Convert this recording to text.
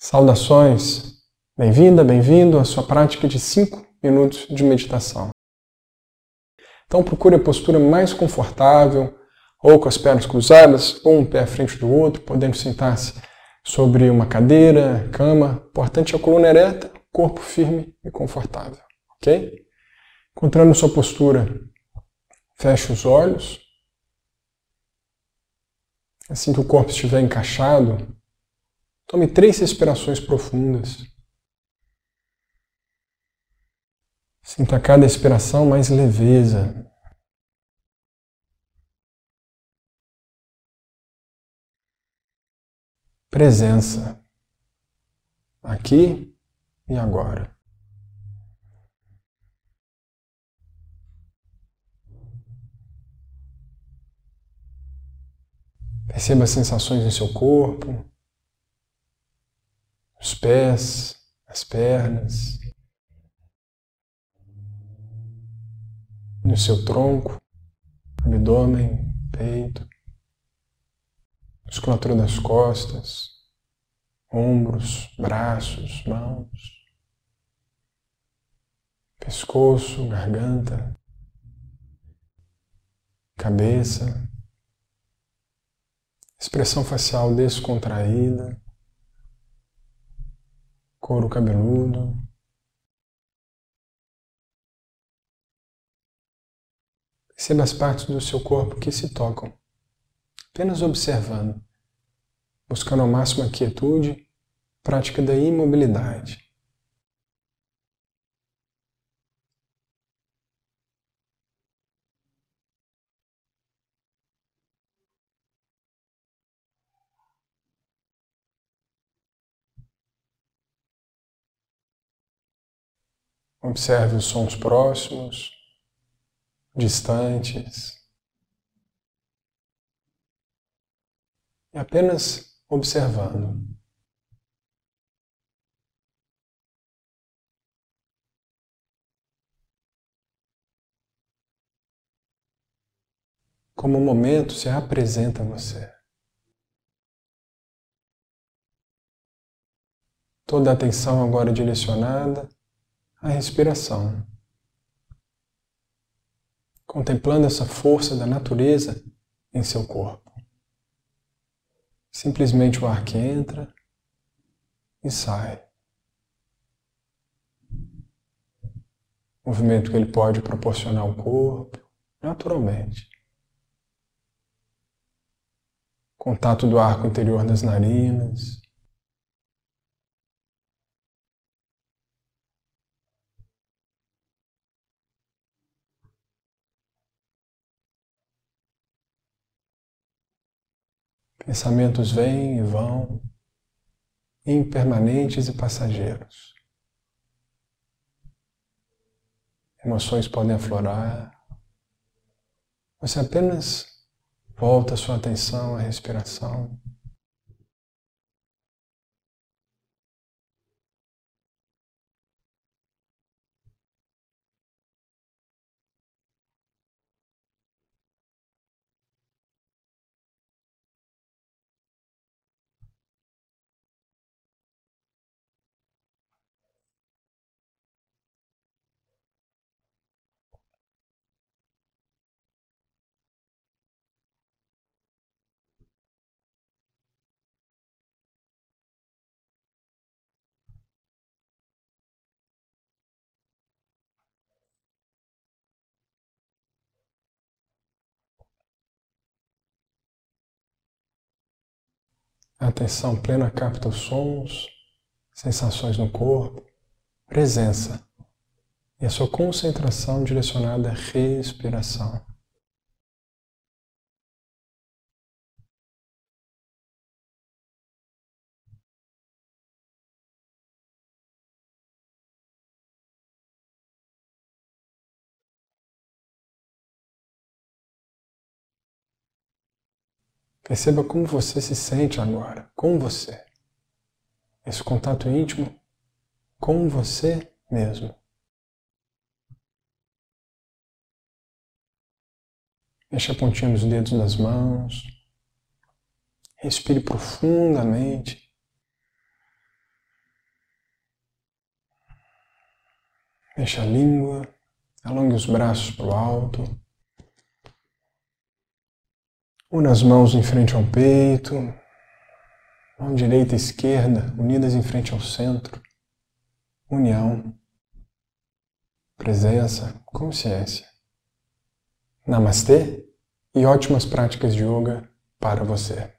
Saudações! Bem-vinda, bem-vindo à sua prática de 5 minutos de meditação. Então procure a postura mais confortável, ou com as pernas cruzadas, ou um pé à frente do outro, podendo sentar-se sobre uma cadeira, cama. O importante é a coluna ereta, corpo firme e confortável, ok? Encontrando sua postura, feche os olhos. Assim que o corpo estiver encaixado, tome 3 respirações profundas. Sinta cada expiração mais leveza. Presença. Aqui e agora. Perceba as sensações em seu corpo, os pés, as pernas, no seu tronco, abdômen, peito, musculatura das costas, ombros, braços, mãos, pescoço, garganta, cabeça, expressão facial descontraída, couro cabeludo. Perceba as partes do seu corpo que se tocam, apenas observando, buscando ao máximo a quietude, prática da imobilidade. Observe os sons próximos, distantes, e apenas observando. Como o momento se apresenta a você. Toda a atenção agora direcionada à respiração. Contemplando essa força da natureza em seu corpo. Simplesmente o ar que entra e sai. Movimento que ele pode proporcionar ao corpo, naturalmente. Contato do ar com o interior das narinas. Pensamentos vêm e vão, impermanentes e passageiros. Emoções podem aflorar. Você apenas volta a sua atenção à respiração. A atenção plena capta os sons, sensações no corpo, presença e a sua concentração direcionada à respiração. Perceba como você se sente agora, com você. Esse contato íntimo com você mesmo. Mexa a pontinha dos dedos das mãos. Respire profundamente. Mexa a língua, alongue os braços para o alto. Una as mãos em frente ao peito, mão direita e esquerda unidas em frente ao centro. União, presença, consciência. Namastê e ótimas práticas de yoga para você.